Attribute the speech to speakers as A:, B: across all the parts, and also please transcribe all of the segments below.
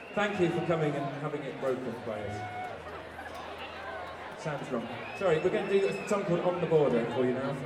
A: Thank you for coming and having it broken by us. Sounds wrong. Sorry, we're going to do a song called On the Border for you now.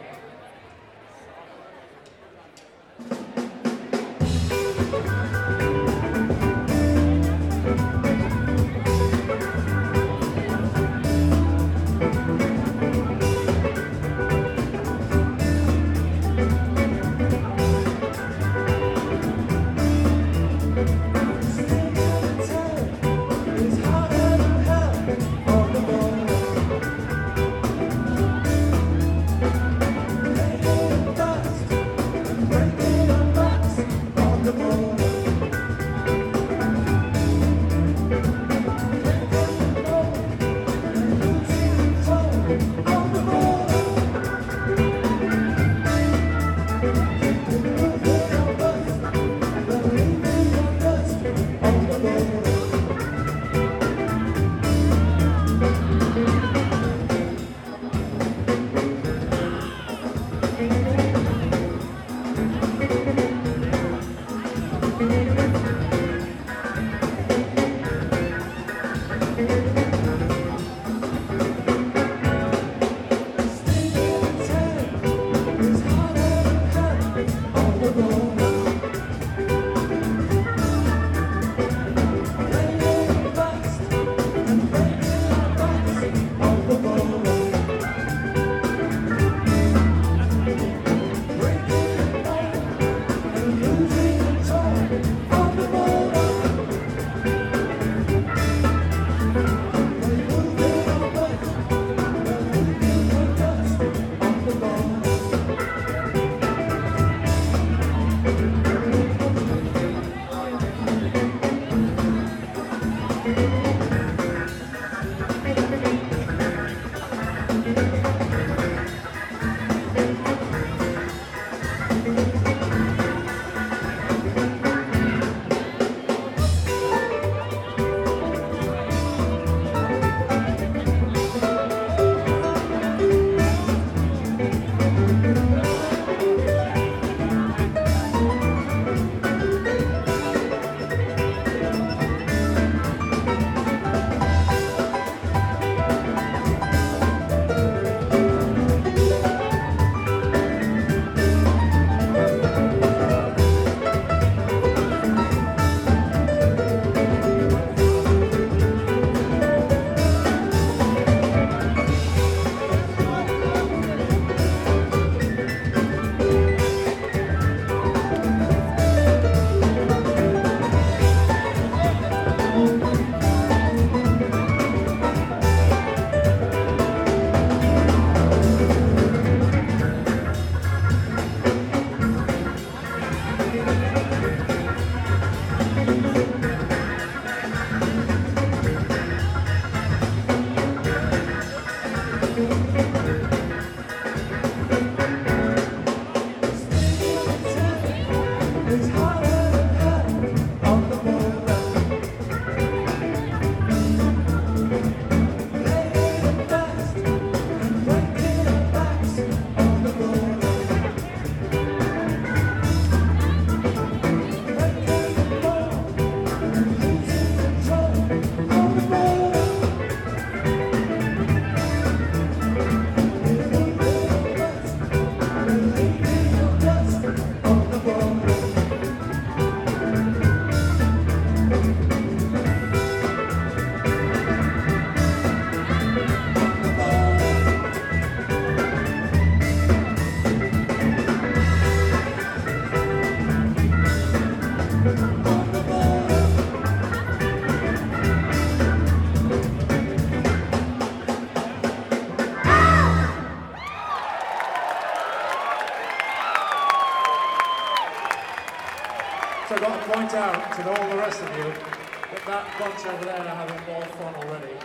B: So I've got to point out to all the rest of you that that bunch over there are having more fun already.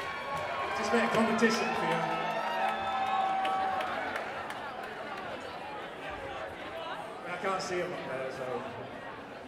B: Just make a competition for you. I can't see them up there, so...